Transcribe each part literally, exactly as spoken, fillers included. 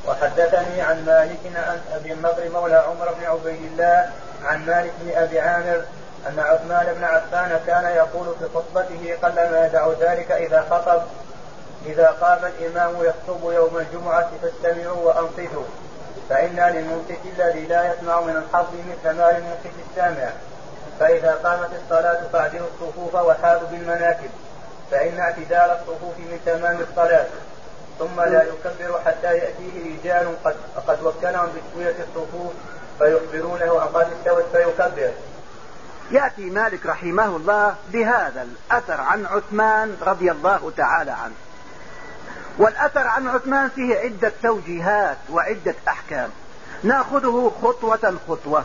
وحدثني عن مالك عن أبي النضر مولى عمر بن عبيد الله عن مالك بن أبي عامر أن عثمان بن عفان كان يقول في خطبته قلما يدع ذلك إذا خطب: إذا قام الإمام يخطب يوم الجمعة فاستمعوا وأنصتوا، فإن للمنصت الذي لا يسمع من الحظ مثل ما للمنصت السامع. فإذا قامت الصلاة فاعدلوا الصفوف وحاذوا بالمناكب، فإن اعتدال الصفوف من تمام الصلاة. ثم لا يكبر حتى يأتيه رجال قد, قد وكلهم بتسوية الصفوف فيخبرونه أن قد استوت فيكبر. يأتي مالك رحمه الله بهذا الأثر عن عثمان رضي الله تعالى عنه. والأثر عن عثمان فيه عدة توجيهات وعدة أحكام، نأخذه خطوة خطوة.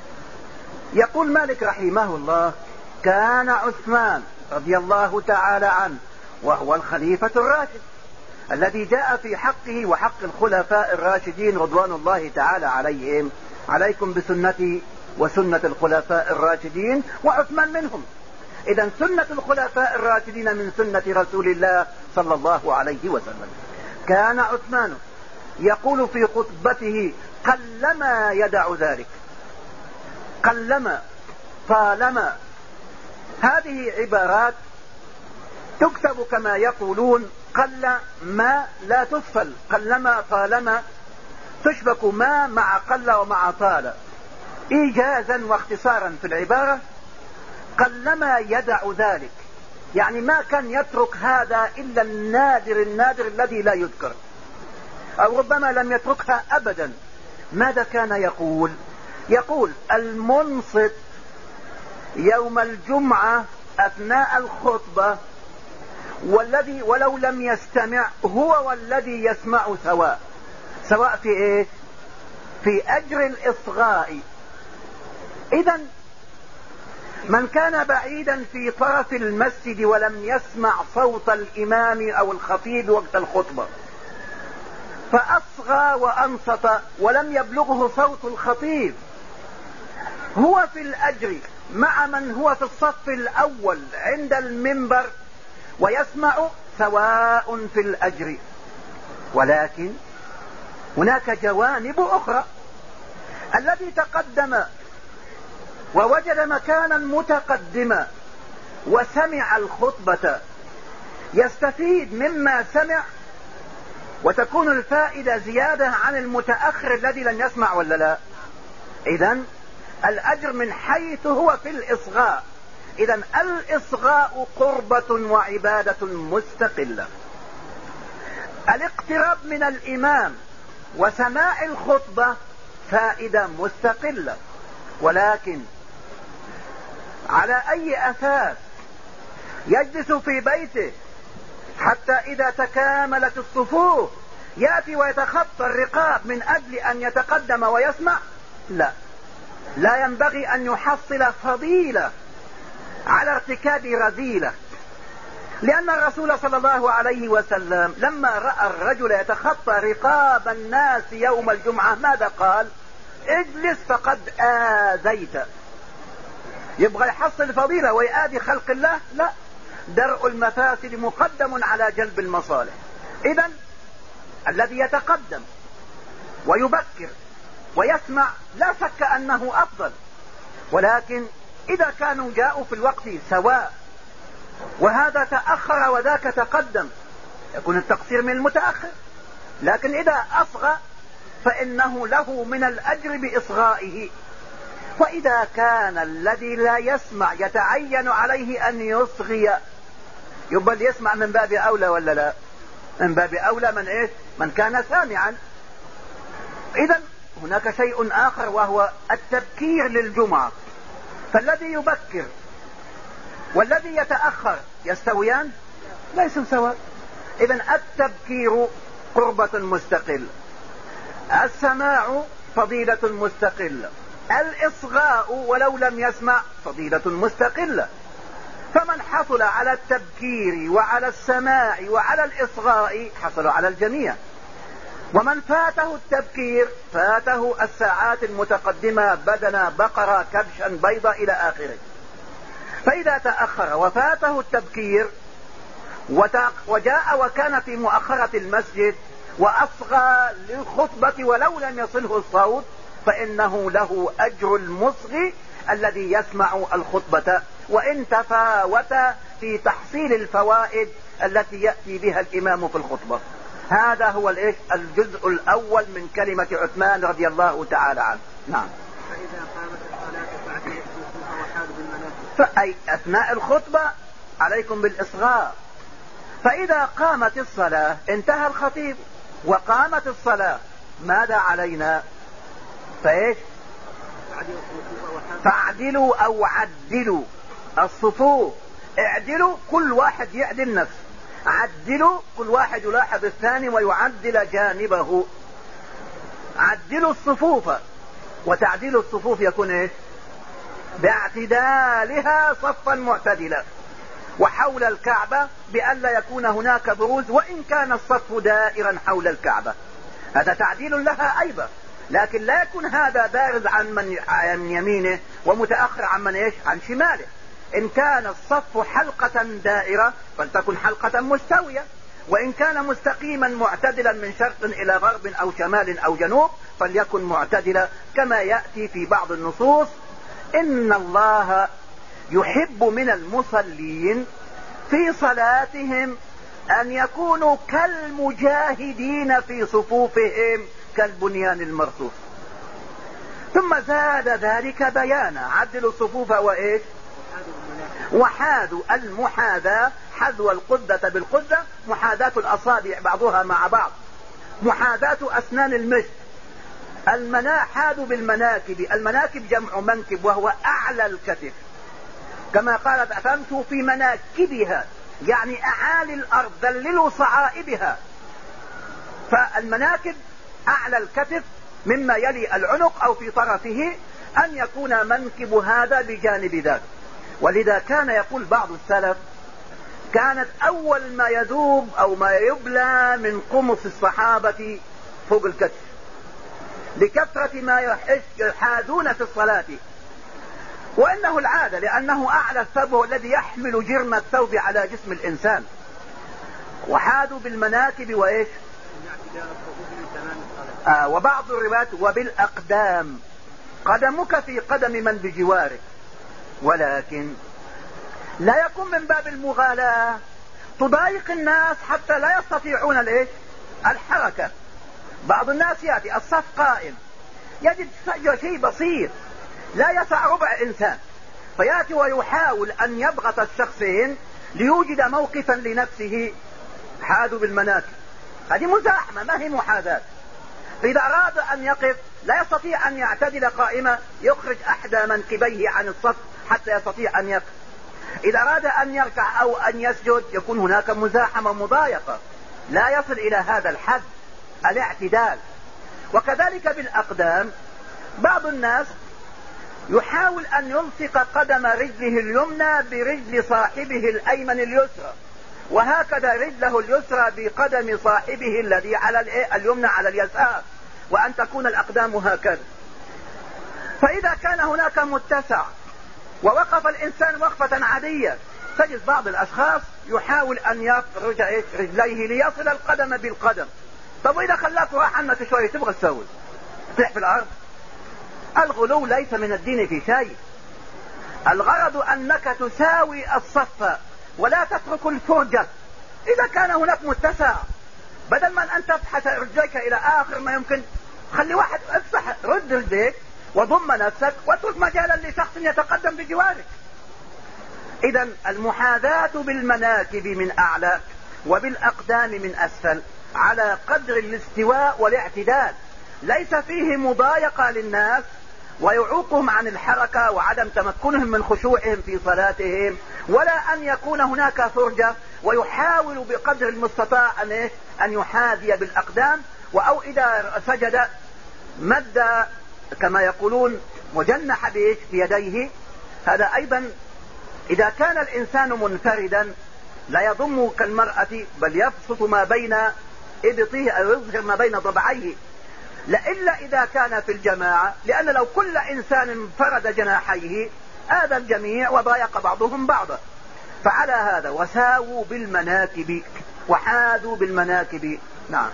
يقول مالك رحمه الله: كان عثمان رضي الله تعالى عنه وهو الخليفة الراشد الذي جاء في حقه وحق الخلفاء الراشدين رضوان الله تعالى عليهم: عليكم بسنتي وسنة الخلفاء الراشدين، وعثمان منهم. إذن سنة الخلفاء الراشدين من سنة رسول الله صلى الله عليه وسلم. كان عثمان يقول في خطبته: قلما يدع ذلك، قلما، طالما، هذه عبارات تكتب كما يقولون قل ما لا تفصل، قلما طالما تشبك ما مع قل ومع طال إيجازا واختصارا في العبارة. قلما يدع ذلك يعني ما كان يترك هذا إلا النادر النادر الذي لا يذكر، أو ربما لم يتركها أبدا. ماذا كان يقول؟ يقول: المنصت يوم الجمعة أثناء الخطبة والذي ولو لم يستمع هو والذي يسمع سواء. سواء في ايه؟ في أجر الإصغاء. إذن من كان بعيدا في طرف المسجد ولم يسمع صوت الإمام أو الخطيب وقت الخطبة فأصغى وأنصت ولم يبلغه صوت الخطيب، هو في الأجر مع من هو في الصف الأول عند المنبر ويسمع سواء في الأجر. ولكن هناك جوانب أخرى. الذي تقدم ووجد مكانا متقدما وسمع الخطبة يستفيد مما سمع، وتكون الفائدة زيادة عن المتأخر الذي لم يسمع، ولا لا؟ إذن الأجر من حيث هو في الإصغاء. إذن الإصغاء قربة وعبادة مستقلة. الاقتراب من الإمام وسماع الخطبة فائدة مستقلة، ولكن على أي أساس يجلس في بيته حتى إذا تكاملت الصفوف يأتي ويتخطى الرقاب من أجل أن يتقدم ويسمع؟ لا، لا ينبغي أن يحصل فضيلة على ارتكاب رذيلة. لأن الرسول صلى الله عليه وسلم لما رأى الرجل يتخطى رقاب الناس يوم الجمعة ماذا قال؟ اجلس فقد آذيت. يبغى يحصل فضيلة ويآذي خلق الله؟ لا، درء المفاسد مقدم على جلب المصالح. إذن الذي يتقدم ويبكر ويسمع لا شك أنه أفضل، ولكن إذا كانوا جاءوا في الوقت سواء وهذا تأخر وذاك تقدم يكون التقصير من المتأخر. لكن إذا أصغى فإنه له من الأجر بإصغائه. وإذا كان الذي لا يسمع يتعين عليه أن يصغي يبقى يسمع من باب أولى، ولا لا؟ من باب أولى من إيه؟ من كان سامعا. إذن هناك شيء آخر وهو التبكير للجمعة. فالذي يبكر والذي يتأخر يستويان؟ ليسوا سواء. إذن التبكير قربة مستقلة، السماع فضيلة مستقلة، الإصغاء ولو لم يسمع فضيلة مستقلة. فمن حصل على التبكير وعلى السماع وعلى الإصغاء حصل على الجميع، ومن فاته التبكير فاته الساعات المتقدمة بدنا بقرة كبشا بيضة إلى آخره. فإذا تأخر وفاته التبكير وجاء وكان في مؤخرة المسجد وأصغى للخطبة ولو لم يصله الصوت فإنه له أجر المصغي الذي يسمع الخطبة، وإن تفاوت في تحصيل الفوائد التي يأتي بها الإمام في الخطبة. هذا هو الجزء الأول من كلمة عثمان رضي الله تعالى عنه. نعم. فإذا قامت الصلاة فأعدلوا الصفوف وحاذوا بالمناكب. فأي أثناء الخطبة عليكم بالإصغاء. فإذا قامت الصلاة انتهى الخطيب وقامت الصلاة ماذا علينا؟ فإيش؟ فاعدلوا أو عدلوا الصفوف. اعدلوا كل واحد يعدل نفسه، عدلوا كل واحد يلاحظ الثاني ويعدل جانبه. عدلوا الصفوف، وتعديل الصفوف يكون ايش؟ باعتدالها صفا معتدلا، وحول الكعبة بألا يكون هناك بروز وإن كان الصف دائرا حول الكعبة. هذا تعديل لها أيضا، لكن لا يكون هذا بارز عن من عن يمينه ومتأخر عن من ايش؟ عن شماله. إن كان الصف حلقة دائرة فلتكن حلقة مستوية، وإن كان مستقيما معتدلا من شرق إلى غرب أو شمال أو جنوب فليكن معتدلا، كما يأتي في بعض النصوص: إن الله يحب من المصلين في صلاتهم أن يكونوا كالمجاهدين في صفوفهم كالبنيان المرصوص. ثم زاد ذلك بيانا: عدلوا الصفوف وإيش؟ وحاذوا المحاذاة، حذو القدة بالقدة، محاذاة الأصابع بعضها مع بعض، محاذاة أسنان المشط. المنا حاذوا بالمناكب، المناكب جمع منكب وهو أعلى الكتف، كما قالت فامشوا في مناكبها يعني أعالي الأرض، ذللوا صعائبها. فالمناكب أعلى الكتف مما يلي العنق أو في طرفه، أن يكون منكب هذا بجانب ذاك. ولذا كان يقول بعض السلف: كانت أول ما يذوب أو ما يبلى من قمص الصحابة فوق الكتف، لكثرة ما يحاذون في الصلاة، وإنه العادة لأنه أعلى الثوب هو الذي يحمل جرم الثوب على جسم الإنسان. وحاذوا بالمناكب وإيش؟ آه وبعض الروايات وبالأقدام، قدمك في قدم من بجوارك. ولكن لا يكون من باب المغالاة تضايق الناس حتى لا يستطيعون الايش؟ الحركة. بعض الناس يأتي الصف قائم يجد شيء بسيط لا يسع ربع انسان، فيأتي ويحاول ان يضغط الشخصين ليوجد موقفا لنفسه. حاذوا بالمناكب، هذه مزاحمة ما هي محاذاة. فإذا أراد أن يقف لا يستطيع أن يعتدل قائمة، يخرج أحدى منكبيه عن الصف حتى يستطيع أن يقف. إذا أراد أن يركع أو أن يسجد يكون هناك مزاحمة مضايقة، لا يصل إلى هذا الحد الاعتدال. وكذلك بالأقدام، بعض الناس يحاول أن يلصق قدم رجله اليمنى برجل صاحبه الأيمن اليسرى، وهكذا رجله اليسرى بقدم صاحبه الذي على اليمنى على اليسار، وأن تكون الأقدام هكذا. فإذا كان هناك متسع ووقف الإنسان وقفة عادية، تجد بعض الأشخاص يحاول أن يفرج رجليه ليصل القدم بالقدم. طب وإذا خلاك راح عنك شوية تبغى تسوي تطيح في الأرض؟ الغلو ليس من الدين في شيء. الغرض أنك تساوي الصف ولا تترك الفرجة. إذا كان هناك متسع، بدل ما أن تبحث رجليك إلى آخر ما يمكن، خلي واحد افسح رد رجليك وضم نفسك واترك مجالا لشخص يتقدم بجوارك. إذا المحاذاة بالمناكب من أعلى وبالأقدام من أسفل على قدر الاستواء والاعتدال، ليس فيه مضايقة للناس ويعوقهم عن الحركة وعدم تمكنهم من خشوعهم في صلاتهم، ولا أن يكون هناك فرجة ويحاول بقدر المستطاع أن أن يحاذي بالأقدام، أو إذا سجد مد كما يقولون وجنح بيديه. هذا أيضا إذا كان الإنسان منفردا لا يضم كالمرأة بل يبسط ما بين إبطيه أو يظهر ما بين ضبعيه، لا إلا إذا كان في الجماعة، لأن لو كل إنسان فرد جناحيه هذا الجميع وضايق بعضهم بعضا. فعلى هذا وساووا بالمناكب وحاذوا بالمناكب. نعم.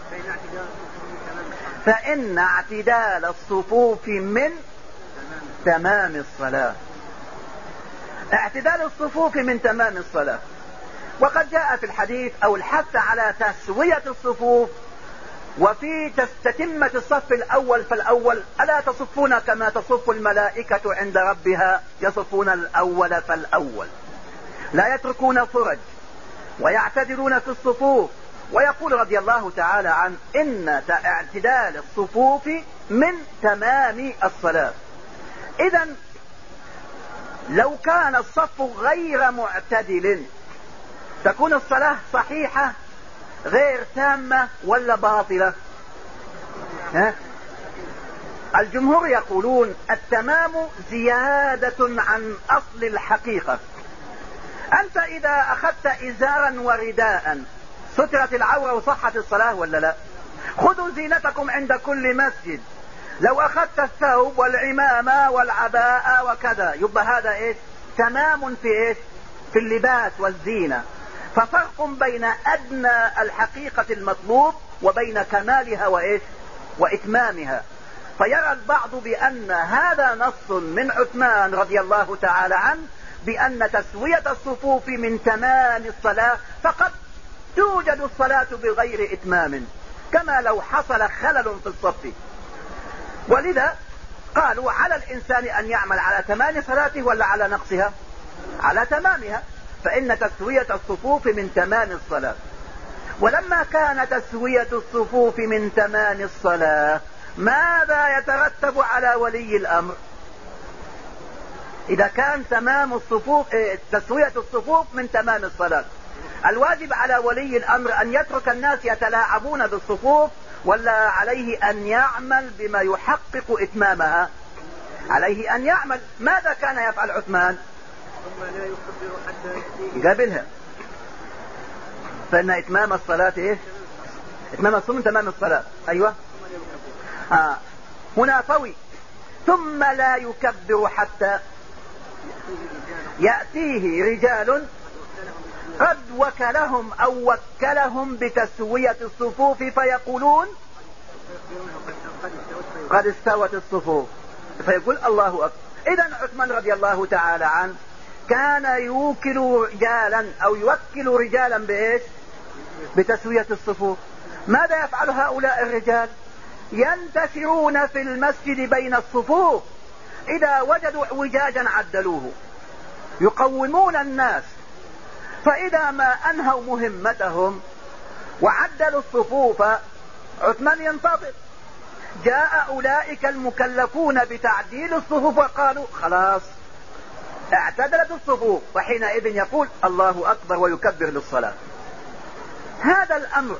فإن اعتدال الصفوف من تمام الصلاة. اعتدال الصفوف من تمام الصلاة. وقد جاء في الحديث أو الحث على تسوية الصفوف، وفي تتمة الصف الأول فالأول: ألا تصفون كما تصف الملائكة عند ربها يصفون الأول فالأول. لا يتركون فرج ويعتدلون في الصفوف. ويقول رضي الله تعالى عنه: إن اعتدال الصفوف من تمام الصلاة. إذا لو كان الصف غير معتدل تكون الصلاة صحيحة غير تامة ولا باطلة؟ ها؟ الجمهور يقولون التمام زيادة عن أصل الحقيقة. أنت إذا أخذت إزارا ورداء سترت العورة وصحت الصلاة ولا لا؟ خذوا زينتكم عند كل مسجد. لو أخذت الثوب والعمامة والعباءة وكذا يبقى هذا إيش؟ تمام في إيش؟ في اللباس والزينة. ففرق بين أدنى الحقيقة المطلوب وبين كمالها وإيش؟ وإتمامها. فيرى البعض بأن هذا نص من عثمان رضي الله تعالى عنه بأن تسوية الصفوف من تمام الصلاة، فقد توجد الصلاة بغير إتمام كما لو حصل خلل في الصف. ولذا قالوا على الإنسان أن يعمل على تمام صلاته ولا على نقصها؟ على تمامها، فإن تسوية الصفوف من تمام الصلاة. ولما كان تسوية الصفوف من تمام الصلاة، ماذا يترتب على ولي الأمر؟ إذا كان تمام الصفوف إيه تسوية الصفوف من تمام الصلاة، الواجب على ولي الأمر أن يترك الناس يتلاعبون بالصفوف ولا عليه أن يعمل بما يحقق إتمامها؟ عليه أن يعمل. ماذا كان يفعل عثمان؟ قبلها فإن إتمام الصلاة إيه؟ إتمام الصلاة من تمام الصلاة. أيوة. آه. هنا فوي: ثم لا يكبر حتى يأتيه رجال قد وكلهم أو وكلهم بتسوية الصفوف فيقولون قد استوت الصفوف، فيقول الله أكبر. إذن عثمان رضي الله تعالى عنه كان يوكل رجالا أو يوكل رجالا بإيش؟ بتسوية الصفوف. ماذا يفعل هؤلاء الرجال؟ ينتشرون في المسجد بين الصفوف، إذا وجدوا اعوجاجا عدلوه، يقومون الناس. فإذا ما أنهوا مهمتهم وعدلوا الصفوف عثمان ينتظر. جاء أولئك المكلفون بتعديل الصفوف وقالوا خلاص اعتدلت الصفوف، وحينئذ يقول الله أكبر ويكبر للصلاة. هذا الأمر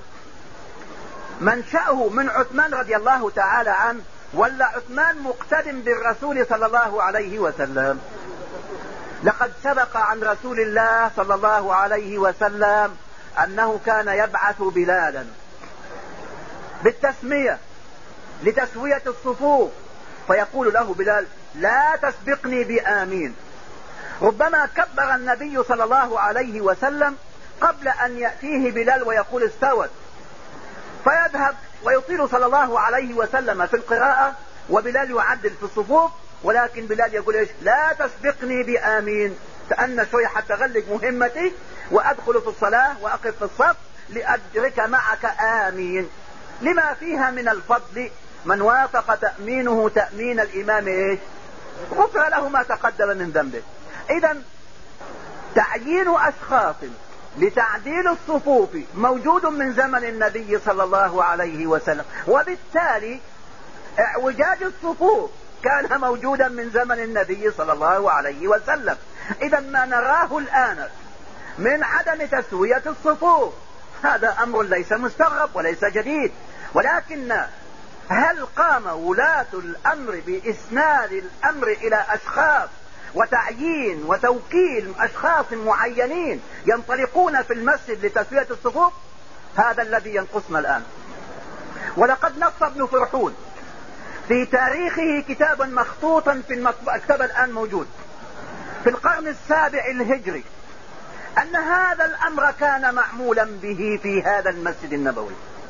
منشأه من عثمان رضي الله تعالى عنه ولا عثمان مقتدم بالرسول صلى الله عليه وسلم؟ لقد سبق عن رسول الله صلى الله عليه وسلم أنه كان يبعث بلالا بالتسمية لتسوية الصفوف، فيقول له بلال لا تسبقني بآمين. ربما كبر النبي صلى الله عليه وسلم قبل أن يأتيه بلال ويقول استوت، فيذهب ويطيل صلى الله عليه وسلم في القراءة وبلال يعدل في الصفوف، ولكن بلال يقول ايش؟ لا تسبقني بآمين، تأنى شوية حتى أغلق مهمتي وأدخل في الصلاة وأقف في الصف لأدرك معك آمين، لما فيها من الفضل. من وافق تأمينه تأمين الإمام ايش؟ غفر له ما تقدم من ذنبه. إذا تعيين أشخاص لتعديل الصفوف موجود من زمن النبي صلى الله عليه وسلم، وبالتالي اعوجاج الصفوف كان موجودا من زمن النبي صلى الله عليه وسلم. إذا ما نراه الآن من عدم تسوية الصفوف هذا أمر ليس مستغرب وليس جديد، ولكن هل قام ولاة الأمر بإسناد الأمر إلى أشخاص وتعيين وتوكيل أشخاص معينين ينطلقون في المسجد لتسوية الصفوف؟ هذا الذي ينقصنا الآن. ولقد نص ابن فرحون في تاريخه كتابا مخطوطا في المكتبة الآن موجود في القرن السابع الهجري أن هذا الأمر كان معمولا به في هذا المسجد النبوي،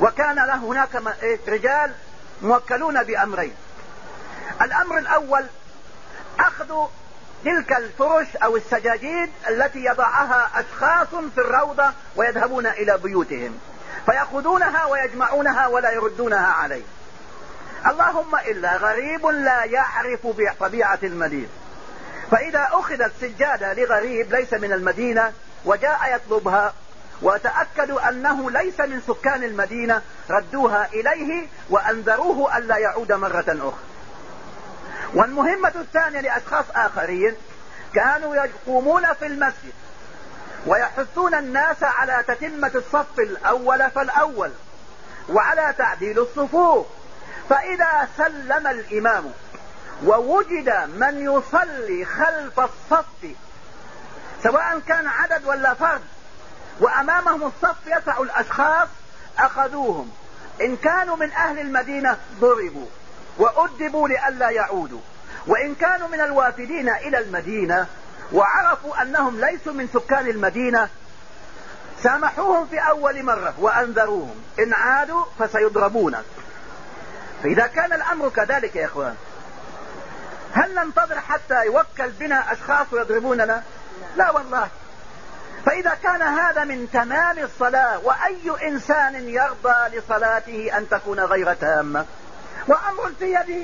وكان له هناك رجال موكلون بأمرين. الأمر الأول أخذ تلك الفرش أو السجاجيد التي يضعها أشخاص في الروضة ويذهبون إلى بيوتهم فيأخذونها ويجمعونها ولا يردونها عليه. اللهم إلا غريب لا يعرف بطبيعة المدينة، فإذا أخذت سجادة لغريب ليس من المدينة وجاء يطلبها وتأكدوا أنه ليس من سكان المدينة ردوها إليه وأنذروه ألا يعود مرة أخرى. والمهمة الثانية لأشخاص آخرين كانوا يقومون في المسجد ويحثون الناس على تتمة الصف الأول فالأول وعلى تعديل الصفوف، فإذا سلم الإمام ووجد من يصلي خلف الصف سواء كان عدد ولا فرد وأمامهم الصف يسع الأشخاص أخذوهم، إن كانوا من أهل المدينة ضربوا وأدبوا لئلا يعودوا، وإن كانوا من الوافدين إلى المدينة وعرفوا أنهم ليسوا من سكان المدينة سامحوهم في أول مرة وأنذروهم إن عادوا فسيضربون. فإذا كان الأمر كذلك يا إخوان هل ننتظر حتى يوكل بنا أشخاص ويضربوننا؟ لا والله. فإذا كان هذا من تمام الصلاة، وأي إنسان يرضى لصلاته أن تكون غير تامة؟ وأمر في يده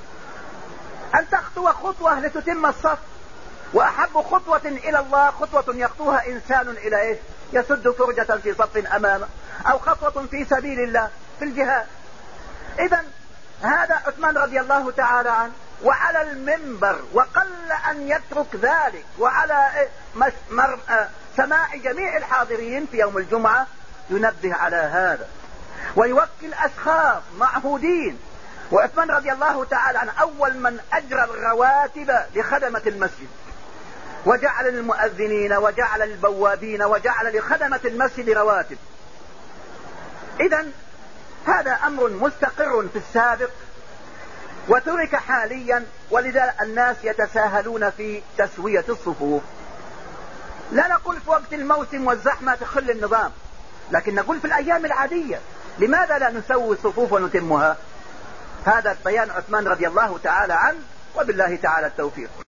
أن تخطو خطوة لتتم الصف، وأحب خطوة إلى الله خطوة يخطوها إنسان إلى إيه؟ يسد فرجة في صف أمامه، أو خطوة في سبيل الله في الجهاد. إذن هذا عثمان رضي الله تعالى عنه وعلى المنبر، وقل أن يترك ذلك، وعلى مر... سماع جميع الحاضرين في يوم الجمعة ينبه على هذا ويوكل أشخاص معهودين. وعثمان رضي الله تعالى عنه أول من أجرى الرواتب لخدمة المسجد، وجعل للمؤذنين وجعل للبوابين وجعل لخدمة المسجد رواتب. إذن هذا أمر مستقر في السابق وترك حاليا، ولذا الناس يتساهلون في تسوية الصفوف. لا نقول في وقت الموسم والزحمة تخل النظام، لكن نقول في الأيام العادية لماذا لا نسوي الصفوف ونتمها؟ هذا بيان عثمان رضي الله تعالى عنه، وبالله تعالى التوفيق.